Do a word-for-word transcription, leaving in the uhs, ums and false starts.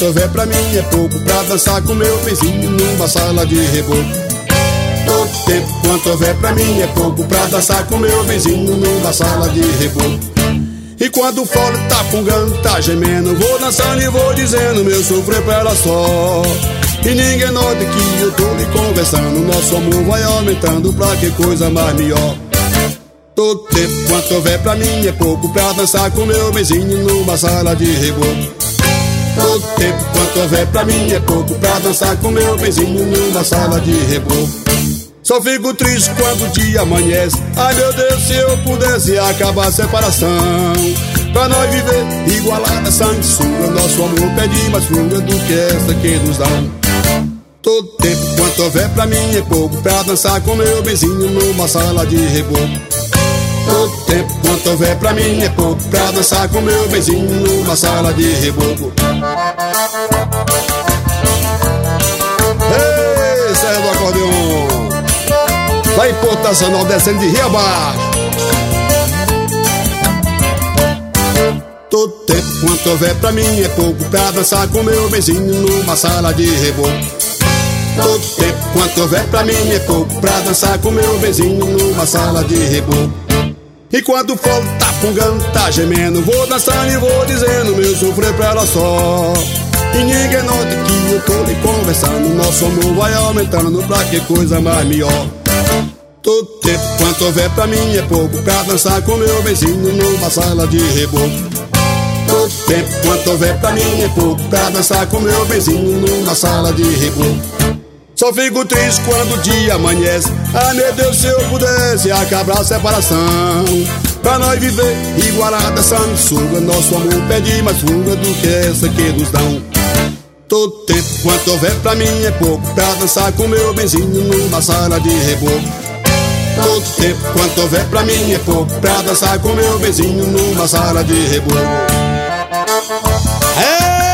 quanto houver pra mim é pouco pra dançar com meu vizinho numa sala de reboco. Todo tempo quanto houver pra mim é pouco pra dançar com meu vizinho numa sala de reboco. E quando o fole tá fungando, tá gemendo, vou dançando e vou dizendo meu sofrer pra ela só. E ninguém nota que eu tô lhe conversando, nosso amor vai aumentando pra que coisa mais melhor. Todo tempo quanto houver pra mim é pouco pra dançar com meu vizinho numa sala de reboco. Todo tempo quanto houver pra mim é pouco pra dançar com meu vizinho numa sala de reboco. Só fico triste quando o dia amanhece. Ai meu Deus, se eu pudesse acabar a separação, pra nós viver igualada, sanguessuga. Nosso amor pede mais fuga do que essa que nos dá. Todo tempo quanto houver pra mim é pouco pra dançar com meu vizinho numa sala de reboco. Todo tempo quanto houver pra mim é pouco pra dançar com meu vizinho numa sala de reboco. Ei, Serra do Acordeon, vai importacional descendo de rio abaixo. Todo tempo quanto houver pra mim é pouco pra dançar com meu vizinho numa sala de reboco. Todo tempo quanto houver pra mim é pouco pra dançar com meu vizinho numa sala de reboco. E quando o fogo tá fungando, tá gemendo, vou dançando e vou dizendo meu sofrer pra ela só. E ninguém nota que eu tô lhe conversando, nosso amor vai aumentando pra que coisa mais melhor. Todo tempo quanto houver pra mim é pouco pra dançar com meu vizinho numa sala de reboco. Todo tempo quanto houver pra mim é pouco pra dançar com meu vizinho numa sala de reboco. Só fico triste quando o dia amanhece. Ah meu Deus, se eu pudesse acabar a separação, pra nós viver igualada, sanguessuga. Nosso amor pede mais fuga do que essa que nos dão. Todo tempo quanto houver pra mim é pouco pra dançar com meu vizinho numa sala de reboco. Todo tempo quanto houver pra mim é pouco pra dançar com meu vizinho numa sala de reboco. É!